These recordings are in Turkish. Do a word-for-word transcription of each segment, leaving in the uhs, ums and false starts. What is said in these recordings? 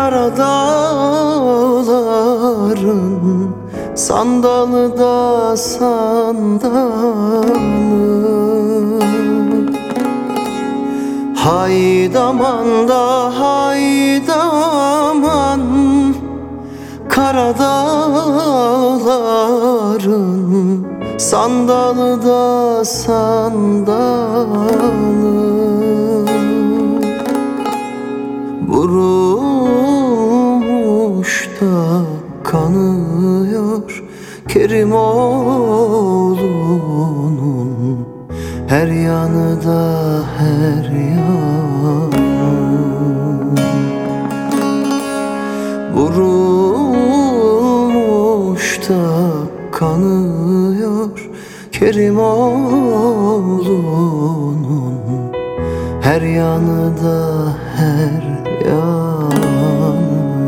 Kara dağların sandalı da sandalı. Haydaman da haydaman, kara dağların sandalı da sandalı. Vurulmuş da kanıyor Kerimoğlu'nun, her yanı da her yanı. Vurulmuş da kanıyor Kerimoğlu'nun, her yanı da her yanı.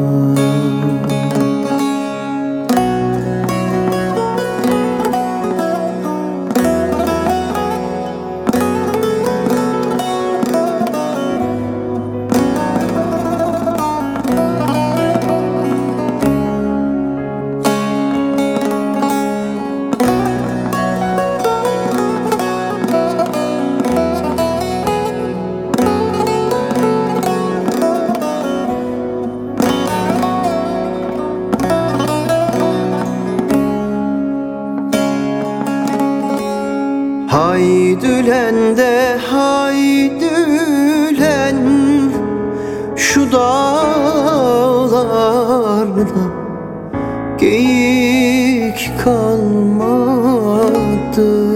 Haydülen de haydülen, şu dağlarda geyik kalmadı.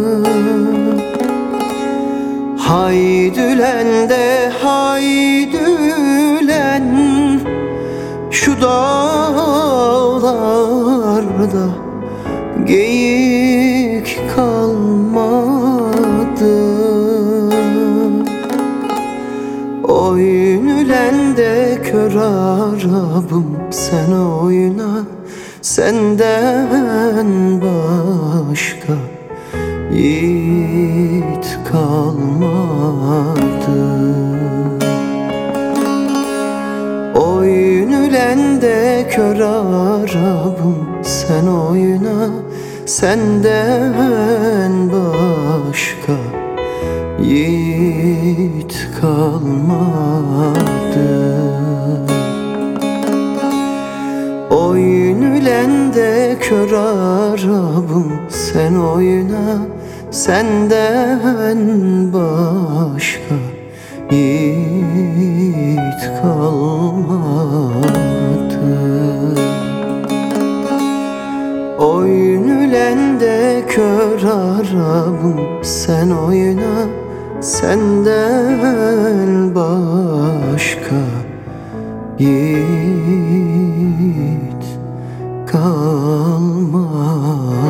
Haydülen de haydülen, şu dağlarda geyik kalmadı. Oynülen de kör Arabım, sen oyna, senden başka yiğit kalmadı. Oynülen de kör Arabım, sen oyna, senden başka yiğit kalmadı. Oynülen de kör Arabım, sen oyna, senden başka yiğit kalmadı. Oynülen de kör Arabım, sen oyna, senden başka yiğit kalmadı.